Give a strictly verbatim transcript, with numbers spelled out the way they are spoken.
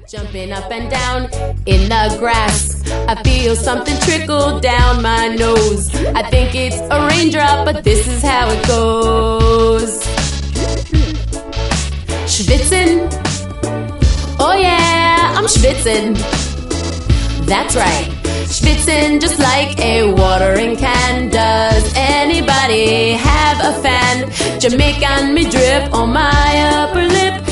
Jumping up and down in the grass, I feel something trickle down my nose. I think it's a raindrop, but this is how it goes. Schwitzing, oh yeah, I'm schwitzing. That's right, schwitzing just like a watering can. Does anybody have a fan? Jamaican me drip on my upper lip.